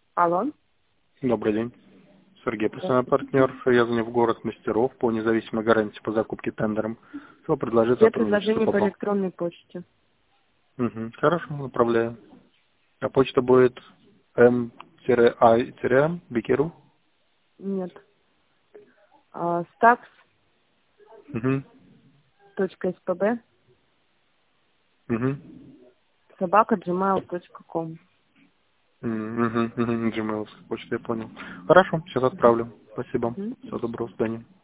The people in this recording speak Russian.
Алло. Добрый день. Сергей, постоянный Здравствуйте. партнер. Я звоню в город мастеров по независимой гарантии по закупке тендером. Что предложить Все сотрудничество предложения по по банку? электронной почте. Хорошо, направляю. А почта будет m-i-bikirу? Нет. Stax.spb Угу. Угу. @gmail.com. Gmail почта, я понял. Хорошо, сейчас отправлю. Спасибо. Всего доброго, до свидания.